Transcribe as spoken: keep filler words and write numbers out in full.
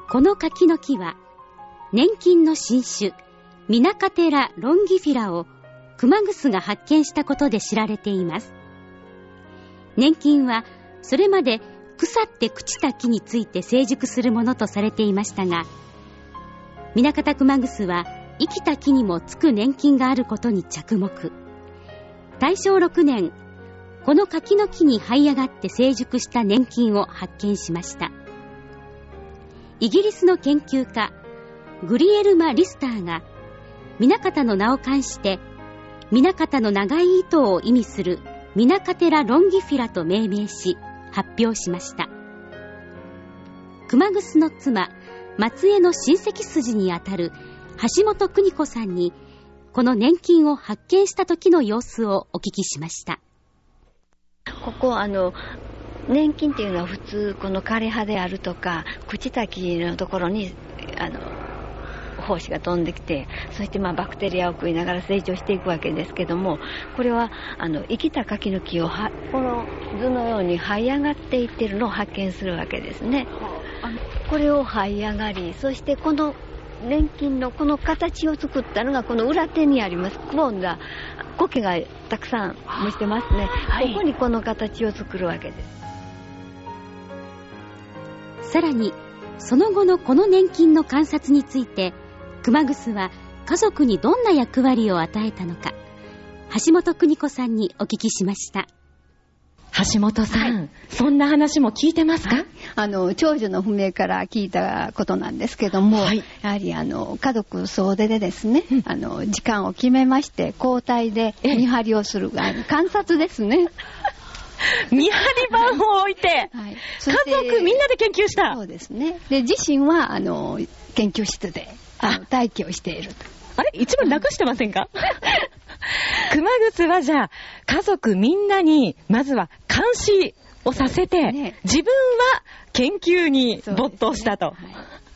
この柿の木は年金の新種ミナカテラ・ロンギフィラを熊楠が発見したことで知られています。年金はそれまで腐って朽ちた木について成熟するものとされていましたが、南方熊楠は生きた木にもつく年金があることに着目。大正ろくねん、この柿の木に這い上がって成熟した年金を発見しました。イギリスの研究家グリエルマ・リスターが南方の名を冠して南方の長い糸を意味するミナカテラ・ロンギフィラと命名し発表しました。熊楠の妻松江の親戚筋にあたる橋本邦子さんにこの年金を発見した時の様子をお聞きしました。 ここあの年金っていうのは普通この枯れ葉であるとか朽ちた木のところにあの胞子が飛んできて、そしてまあバクテリアを食いながら成長していくわけですけども、これはあの生きた柿の木をはこの図のように這い上がっていっているのを発見するわけですね。これを這い上がり、そしてこの年金のこの形を作ったのがこの裏手にあります。くぼんだ苔がたくさん蒸してますね、はい、ここにこの形を作るわけです。 さらにその後のこの年金の観察について熊楠は家族にどんな役割を与えたのか、橋本邦子さんにお聞きしました。 橋本さん、はい、そんな話も聞いてますか？はい、 あの長女の不明から聞いたことなんですけども、はい、やはりあの家族総出でですね、うん、あの時間を決めまして交代で見張りをする観察ですね。 見張り板を置いて、はい、家族みんなで研究した。 そうですね。で自身はあの研究室であの待機をしていると。 あれ一番楽してませんか？熊楠はじゃあ家族みんなにまずは監視をさせて、ね、自分は研究に没頭したと、ね、はい、